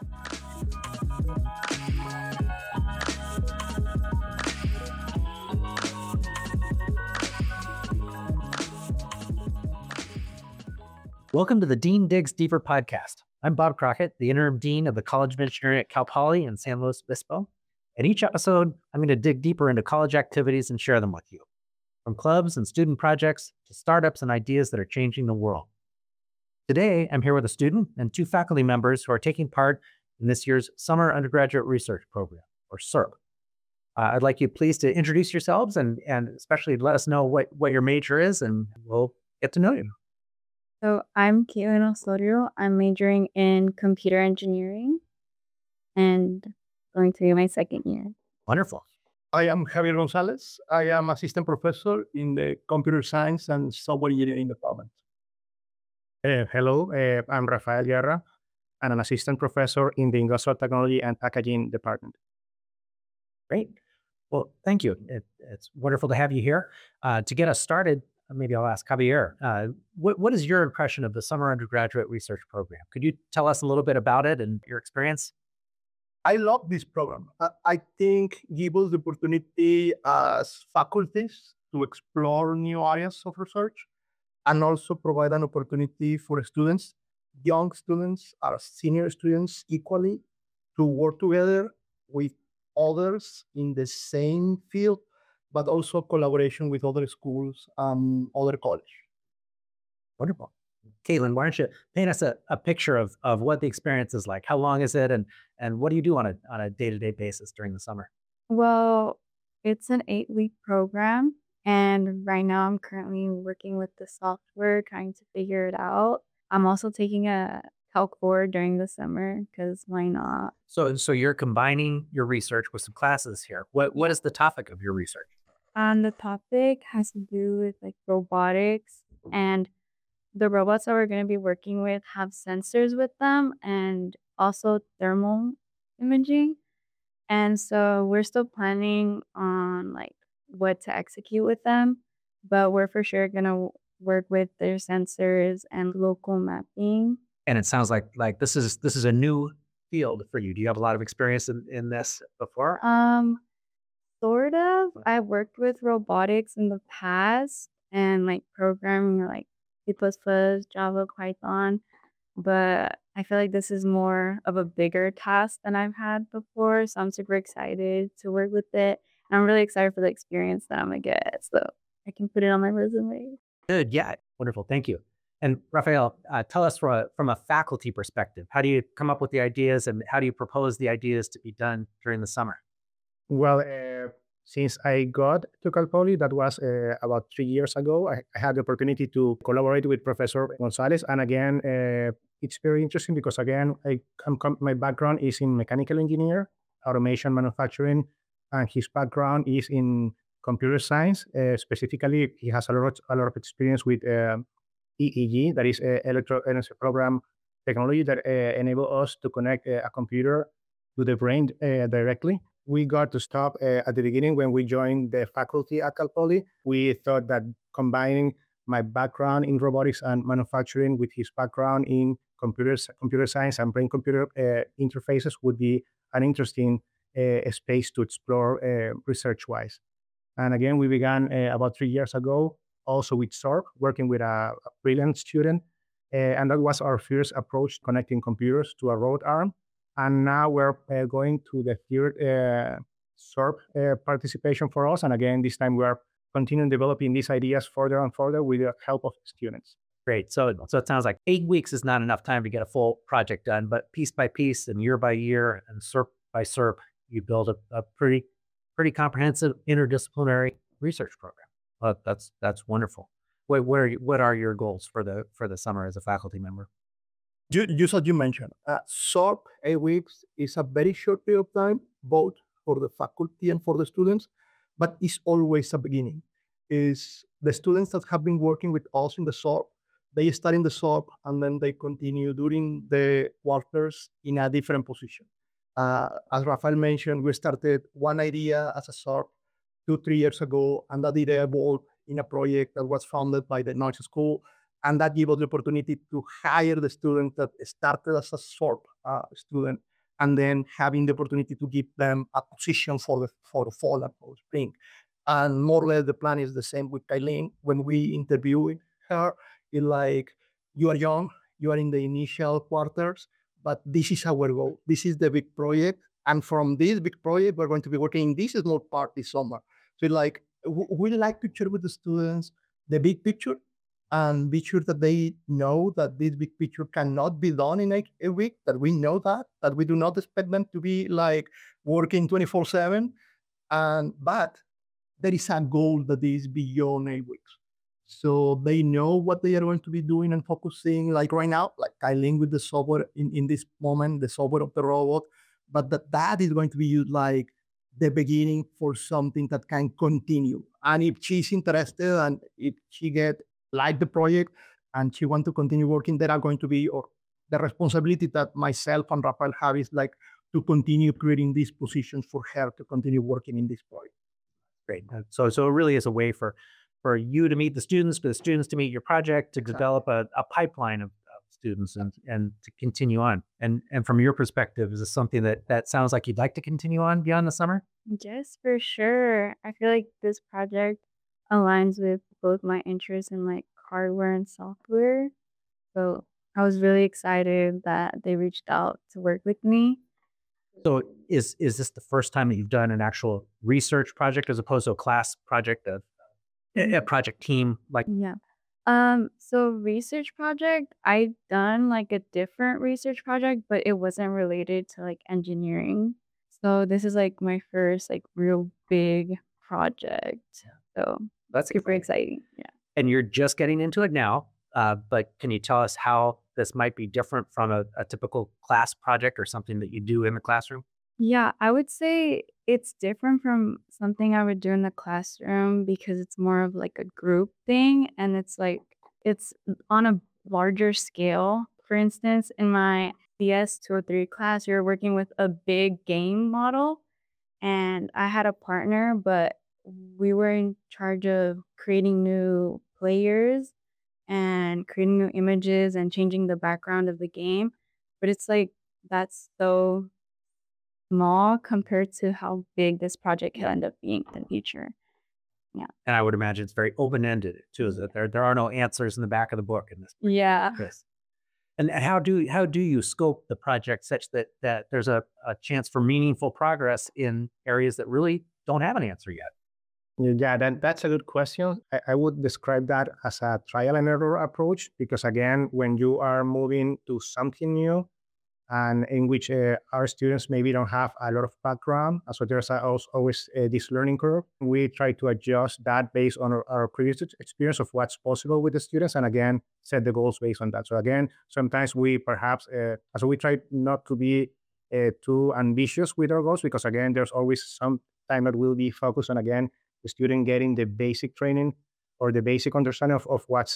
Welcome to the Dean Digs Deeper podcast. I'm Bob Crockett, the interim dean of the College of Engineering at Cal Poly in San Luis Obispo. In each episode, I'm going to dig deeper into college activities and share them with you, from clubs and student projects to startups and ideas that are changing the world. Today, I'm here with a student and two faculty members who are taking part in this year's Summer Undergraduate Research Program, or SURP. I'd like you please to introduce yourselves and especially let us know what your major is, and we'll get to know you. So I'm Caitlin Osorio. I'm majoring in computer engineering and going to be my second year. Wonderful. I am Javier Gonzalez. I am assistant professor in the computer science and software engineering department. Hello, I'm Rafael Guerra. I'm an assistant professor in the industrial technology and packaging department. Great. Well, thank you. It's wonderful to have you here. To get us started, maybe I'll ask Javier, what is your impression of the Summer Undergraduate Research Program? Could you tell us a little bit about it and your experience? I love this program. I think gives us the opportunity as faculties to explore new areas of research and also provide an opportunity for students, young students or senior students equally, to work together with others in the same field, but also collaboration with other schools and other colleges. Wonderful. Caitlin, why don't you paint us a picture of what the experience is like? How long is it, and what do you do on a day-to-day basis during the summer? Well, it's an 8-week program, and right now I'm currently working with the software, trying to figure it out. I'm also taking a Calc 4 during the summer, because why not? So you're combining your research with some classes here. What is the topic of your research? The topic has to do with like robotics, and the robots that we're going to be working with have sensors with them and also thermal imaging. And so we're still planning on like what to execute with them, but we're for sure going to work with their sensors and local mapping. And it sounds like this is a new field for you. Do you have a lot of experience in this before? Sort of. I've worked with robotics in the past and like programming like C++, Java, Python, but I feel like this is more of a bigger task than I've had before, so I'm super excited to work with it. And I'm really excited for the experience that I'm gonna get, so I can put it on my resume. Good, yeah, wonderful, thank you. And Rafael, tell us from a faculty perspective, how do you come up with the ideas and how do you propose the ideas to be done during the summer? Well, since I got to Cal Poly, that was about 3 years ago, I had the opportunity to collaborate with Professor Gonzalez. And again, it's very interesting because again, my background is in mechanical engineer, automation manufacturing, and his background is in computer science. Specifically, he has a lot of experience with EEG, that is electroencephalogram technology that enable us to connect a computer to the brain directly. We got to stop at the beginning when we joined the faculty at Cal Poly. We thought that combining my background in robotics and manufacturing with his background in computer science and brain-computer interfaces would be an interesting space to explore research-wise. And again, we began about 3 years ago, also with SURP, working with a brilliant student. And that was our first approach, connecting computers to a robot arm. And now we're going to the third SURP participation for us. And again, this time we are continuing developing these ideas further and further with the help of students. Great. So it sounds like 8 weeks is not enough time to get a full project done, but piece by piece and year by year and SURP by SURP, you build a pretty comprehensive interdisciplinary research program. Well, that's wonderful. What are your goals for the summer as a faculty member? Just as you mentioned, SURP 8 weeks is a very short period of time, both for the faculty and for the students, but it's always a beginning. Is the students that have been working with us in the SURP, they start in the SURP and then they continue during the quarters in a different position. As Rafael mentioned, we started one idea as a SURP 2-3 years ago, and that idea evolved in a project that was funded by the Noise School. And that gave us the opportunity to hire the student that started as a SURP student and then having the opportunity to give them a position for the fall and for spring. And more or less the plan is the same with Kylene. When we interview her, it's like, you are young, you are in the initial quarters, but this is our goal. This is the big project. And from this big project, we're going to be working in this small part this summer. So like, we like to share with the students the big picture and be sure that they know that this big picture cannot be done in a week, that we know that we do not expect them to be like working 24/7. But there is a goal that is beyond 8 weeks. So they know what they are going to be doing and focusing, like right now, like Kylene with the software in this moment, the software of the robot, but that is going to be used like the beginning for something that can continue. And if she's interested and if she get like the project and she want to continue working, there are going to be, or the responsibility that myself and Rafael have is like to continue creating these positions for her to continue working in this project. Great. So it really is a way for you to meet the students, for the students to meet your project, to Exactly. develop a pipeline of students and to continue on. And from your perspective, is this something that sounds like you'd like to continue on beyond the summer? Yes, for sure. I feel like this project aligns with both my interests in like hardware and software. So I was really excited that they reached out to work with me. So is this the first time that you've done an actual research project as opposed to a class project, a project team? Like, Yeah. So research project, I done like a different research project, but it wasn't related to like engineering. So this is like my first like real big project. So that's super exciting. exciting. Yeah. And you're just getting into it now. But can you tell us how this might be different from a typical class project or something that you do in the classroom? Yeah, I would say it's different from something I would do in the classroom because it's more of like a group thing and it's like it's on a larger scale. For instance, in my DS203 class, you're working with a big game model and I had a partner, but we were in charge of creating new players and creating new images and changing the background of the game. But it's like that's so small compared to how big this project can end up being in the future. Yeah. And I would imagine it's very open-ended too, is that there are no answers in the back of the book in this. Yeah. Yes. And how do you scope the project such that there's a chance for meaningful progress in areas that really don't have an answer yet? Yeah, that's a good question. I would describe that as a trial and error approach because, again, when you are moving to something new and in which our students maybe don't have a lot of background, so there's always this learning curve, we try to adjust that based on our previous experience of what's possible with the students and, again, set the goals based on that. So, again, sometimes we perhaps, so we try not to be too ambitious with our goals because, again, there's always some time that will be focused on, again, the student getting the basic training or the basic understanding of what's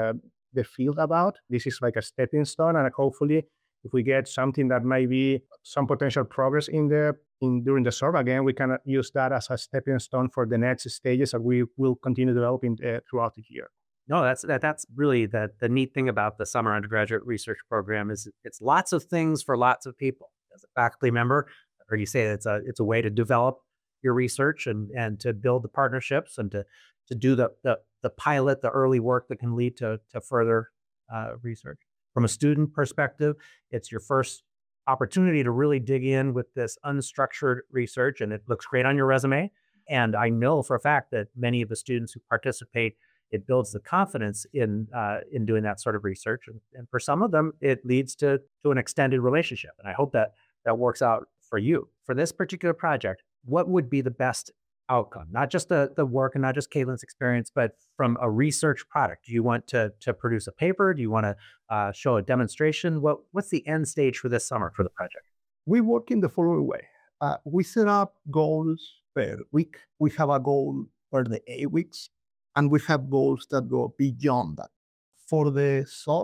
the field about. This is like a stepping stone, and hopefully, if we get something that might be some potential progress during the summer, again, we can use that as a stepping stone for the next stages that we will continue developing throughout the year. No, that's really the neat thing about the summer undergraduate research program is it's lots of things for lots of people. As a faculty member, I heard you say it's a way to develop your research and to build the partnerships and to do the pilot, the early work that can lead to further research. From a student perspective, it's your first opportunity to really dig in with this unstructured research, and it looks great on your resume. And I know for a fact that many of the students who participate, it builds the confidence in doing that sort of research. And for some of them, it leads to an extended relationship. And I hope that works out for you. For this particular project, what would be the best outcome? Not just the work and not just Kaylin's experience, but from a research product. Do you want to produce a paper? Do you want to show a demonstration? What's the end stage for this summer for the project? We work in the following way. We set up goals per week. We have a goal for the 8 weeks, and we have goals that go beyond that. For the sub,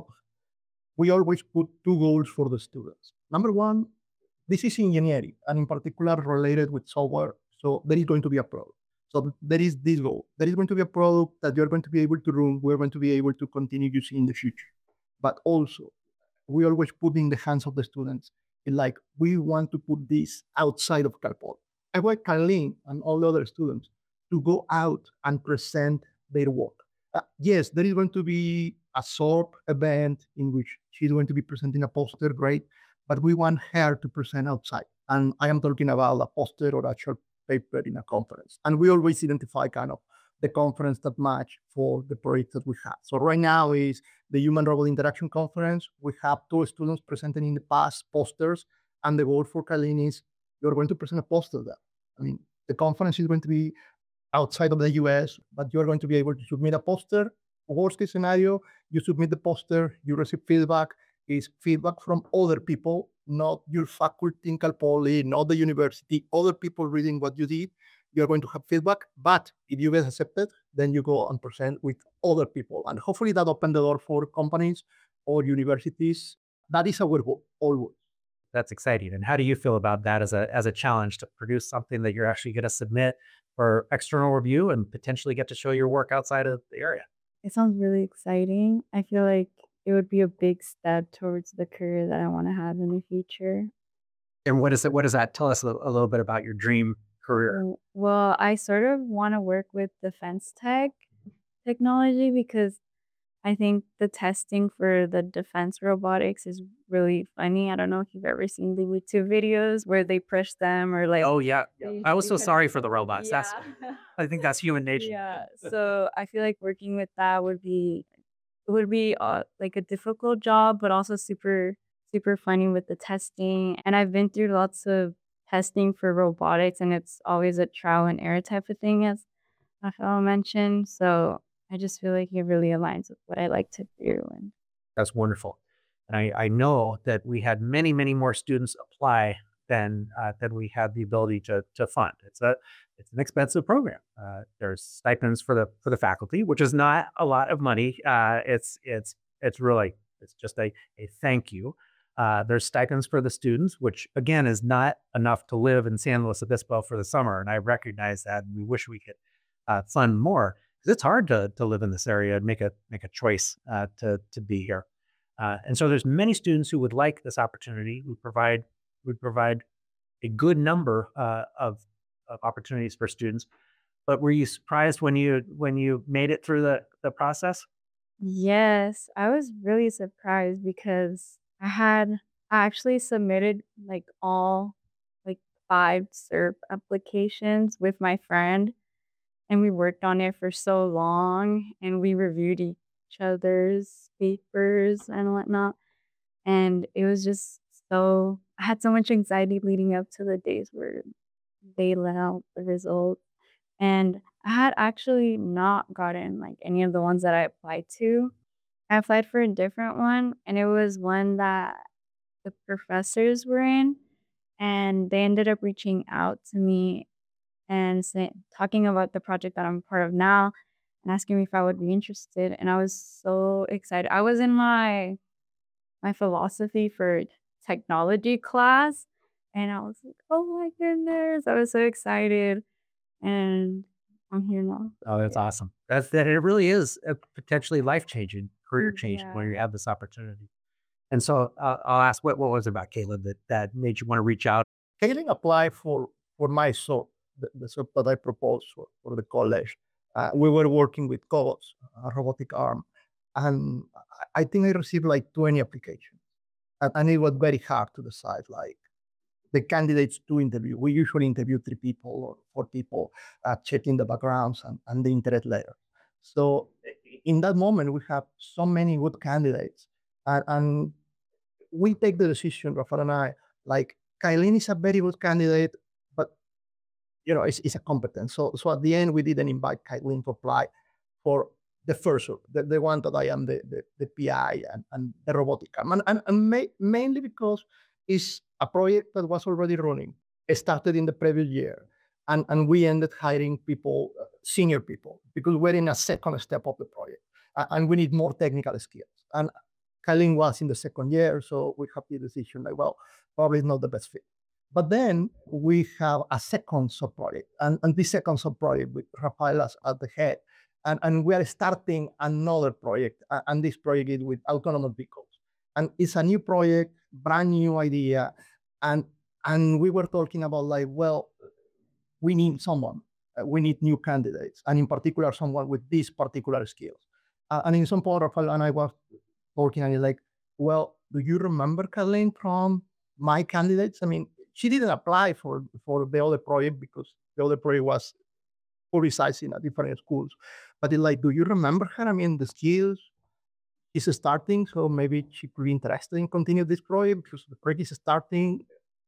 we always put 2 goals for the students. Number one, this is engineering, and in particular related with software. So there is going to be a product. So there is this goal. There is going to be a product that you're going to be able to run. We're going to be able to continue using in the future. But also, we always put in the hands of the students Like, we want to put this outside of Cal Poly. I want Kylene and all the other students to go out and present their work. Yes, there is going to be a SORP event in which she's going to be presenting a poster, great, but we want her to present outside. And I am talking about a poster or a short paper in a conference. And we always identify kind of the conference that match for the project that we have. So right now is the Human Robot Interaction Conference. We have 2 students presenting in the past posters, and the goal for Kylene is you're going to present a poster there. I mean, the conference is going to be outside of the US, but you're going to be able to submit a poster. Worst case scenario, you submit the poster, you receive feedback. Is feedback from other people, not your faculty in Cal Poly, not the university, other people reading what you did. You're going to have feedback, but if you get accepted, then you go and present with other people. And hopefully that opens the door for companies or universities. That is our goal, always. That's exciting. And how do you feel about that as a challenge to produce something that you're actually going to submit for external review and potentially get to show your work outside of the area? It sounds really exciting. I feel like it would be a big step towards the career that I want to have in the future. And what is it? What does that tell us a little bit about your dream career? Well, I sort of want to work with defense technology because I think the testing for the defense robotics is really funny. I don't know if you've ever seen the YouTube videos where they push them or like. Oh yeah. I was they so cut- sorry for the robots. Yeah. I think that's human nature. Yeah. So I feel like working with that would be like a difficult job, but also super funny with the testing. And I've been through lots of testing for robotics, and it's always a trial and error type of thing, as Rafael mentioned. So I just feel like it really aligns with what I like to do. And That's wonderful. And I know that we had many, many more students apply than we had the ability to fund. It's an expensive program. There's stipends for the faculty, which is not a lot of money. It's just a thank you. There's stipends for the students, which again is not enough to live in San Luis Obispo for the summer. And I recognize that. And we wish we could fund more, because it's hard to live in this area and make a choice to be here. And so there's many students who would like this opportunity. We provide a good number of opportunities for students. But were you surprised when you made it through the process? yes, I was really surprised because I actually submitted like all like 5 SERP applications with my friend, and we worked on it for so long, and we reviewed each other's papers and whatnot. And it was just I had so much anxiety leading up to the days where they let out the results. And I had actually not gotten like any of the ones that I applied to. I applied for a different one, and it was one that the professors were in, and they ended up reaching out to me and talking about the project that I'm part of now and asking me if I would be interested. And I was so excited. I was in my philosophy for technology class, and I was like, oh my goodness, I was so excited. And I'm here now. Oh, that's awesome. That it really is a potentially life-changing, career-changing when Yeah. you have this opportunity. And so I'll ask, what was it about Caleb that made you want to reach out? Kylene applied for my SOP, the SOP that I proposed for the college. We were working with Cobos, a robotic arm, and I think I received like 20 applications. And it was very hard to decide, like, the candidates to interview. We usually interview 3 people or 4 people, checking the backgrounds and the interest letter. So in that moment, we have so many good candidates. And we take the decision, Rafael and I, like, Kylene is a very good candidate, but it's a competence. So at the end, we didn't invite Kylene to apply for the first one, the one that I am the PI and the robotic arm. And mainly because it's a project that was already running. It started in the previous year. And we ended hiring people, senior people, because we're in a second step of the project. And we need more technical skills. And Kylene was in the second year, so we have the decision like, well, probably not the best fit. But then we have a second sub-project, and this second sub-project with Rafael at the head, and we are starting another project, and this project is with autonomous vehicles. And it's a new project, brand new idea, and we were talking about like, well, we need someone, we need new candidates, and in particular, someone with these particular skills. And in some point, Rafael and I was talking, and he's like, well, do you remember Kathleen from my candidates? I mean, she didn't apply for the other project because the other project was publicizing at different schools. But it's like, do you remember her? I mean, the skills, is starting, so maybe she could be interested in continue this project because the project is starting.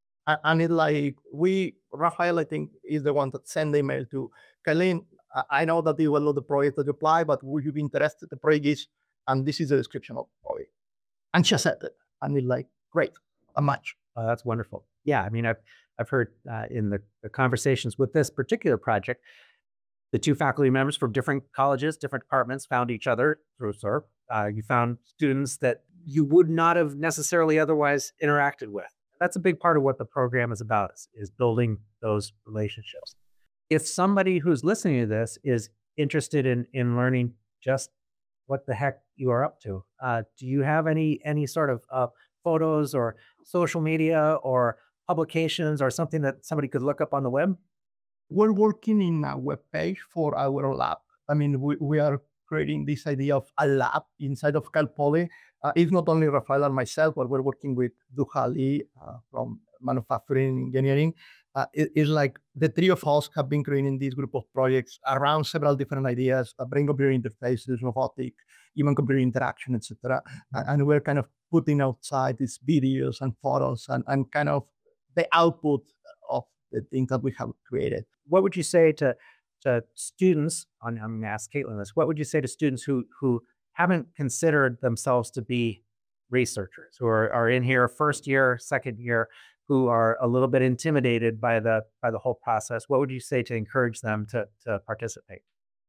And it's like Rafael, I think, is the one that sent the email to Kailin. I know that you will know the project that you apply, but would you be interested? The project is, and this is the description of the project. And she accepted. And it's like, great, a match. That's wonderful. Yeah, I mean, I've heard in the conversations with this particular project, the two faculty members from different colleges, different departments found each other through SERP. You found students that you would not have necessarily otherwise interacted with. That's a big part of what the program is about, is building those relationships. If somebody who's listening to this is interested in learning just what the heck you are up to, do you have any sort of photos or social media or publications or something that somebody could look up on the web? We're working in a web page for our lab. I mean, we are creating this idea of a lab inside of Cal Poly. It's not only Rafael and myself, but we're working with Duhali from manufacturing engineering. It's like the three of us have been creating this group of projects around several different ideas, brain-computer interfaces, robotic, human-computer interaction, etc. And we're kind of putting outside these videos and photos and kind of the output of the things that we have created. What would you say to students, I'm going to ask Caitlin this, what would you say to students who haven't considered themselves to be researchers, who are in here first year, second year, who are a little bit intimidated by the whole process? What would you say to encourage them to participate?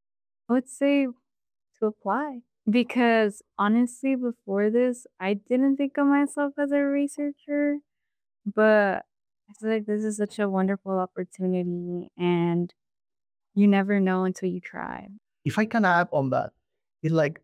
I would say to apply, because honestly, before this, I didn't think of myself as a researcher, but I feel like this is such a wonderful opportunity, and you never know until you try. If I can add on that, it's like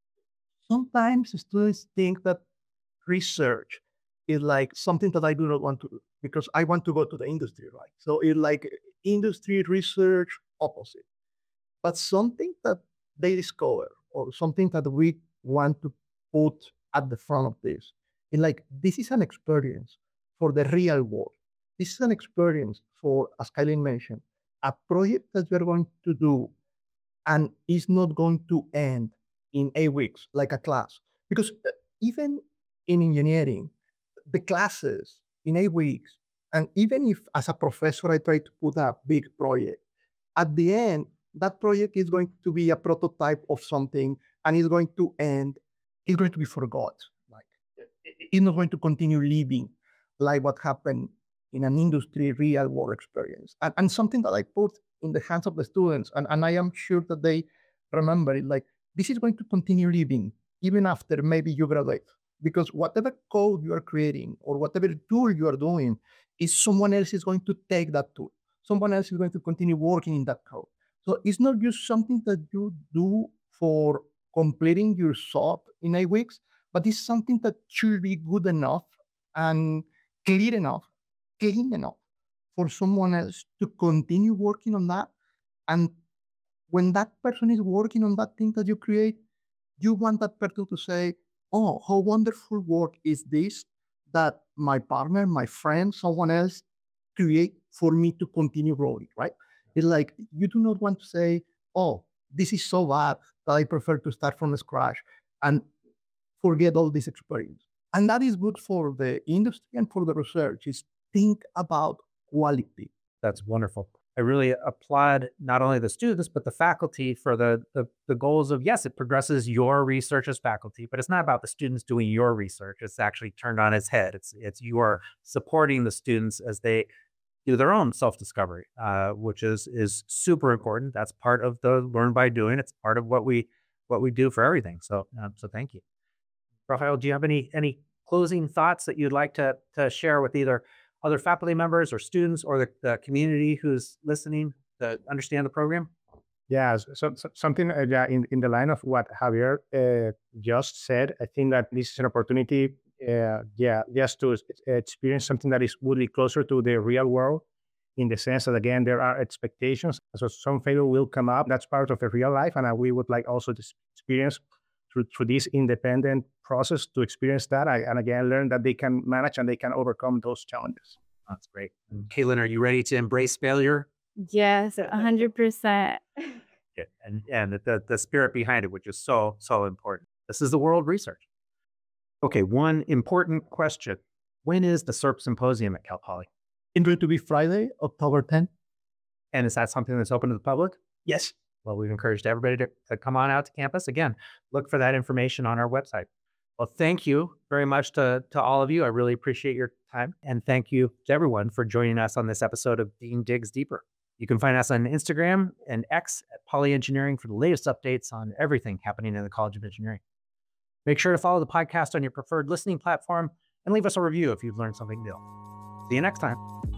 sometimes students think that research is like something that I do not want to do because I want to go to the industry, right? So it's like industry research opposite. But something that they discover or something that we want to put at the front of this is like, this is an experience for the real world. This is an experience for, as Kailin mentioned, a project that we're going to do, and it's not going to end in 8 weeks like a class. Because even in engineering, the classes in 8 weeks, and even if as a professor I try to put a big project, at the end, that project is going to be a prototype of something, and it's going to end, it's going to be forgot. Like, it's not going to continue living like what happened in an industry real world experience. And something that I put in the hands of the students, and I am sure that they remember it, like, this is going to continue living even after maybe you graduate. Because whatever code you are creating or whatever tool you are doing, is someone else is going to take that tool. Someone else is going to continue working in that code. So it's not just something that you do for completing your SOP in 8 weeks, but it's something that should be good enough and clean enough for someone else to continue working on that. And when that person is working on that thing that you create, you want that person to say, oh, how wonderful work is this that my partner, my friend, someone else create for me to continue growing, right? It's like, you do not want to say, oh, this is so bad that I prefer to start from scratch and forget all this experience. And that is good for the industry and for the research, is think about quality. That's wonderful. I really applaud not only the students, but the faculty for the goals of, yes, it progresses your research as faculty, but it's not about the students doing your research. It's actually turned on its head. It's you are supporting the students as they do their own self-discovery, which is super important. That's part of the learn by doing. It's part of what we do for everything. So thank you. Rafael, do you have any closing thoughts that you'd like to share with either other faculty members or students or the community who's listening to understand the program? Yeah, so something in the line of what Javier just said. I think that this is an opportunity just to experience something that would be closer to the real world, in the sense that, again, there are expectations. So some failure will come up. That's part of the real life. And we would like also to experience through this independent process to experience that. And again, learn that they can manage and they can overcome those challenges. That's great. And Caitlin, are you ready to embrace failure? Yes, 100%. Yeah. And the spirit behind it, which is so important. This is the World Research. Okay, one important question. When is the SERP Symposium at Cal Poly? It's going to be Friday, October 10th. And is that something that's open to the public? Yes. Well, we've encouraged everybody to come on out to campus. Again, look for that information on our website. Well, thank you very much to all of you. I really appreciate your time. And thank you to everyone for joining us on this episode of Dean Digs Deeper. You can find us on Instagram and X at Poly Engineering for the latest updates on everything happening in the College of Engineering. Make sure to follow the podcast on your preferred listening platform and leave us a review if you've learned something new. See you next time.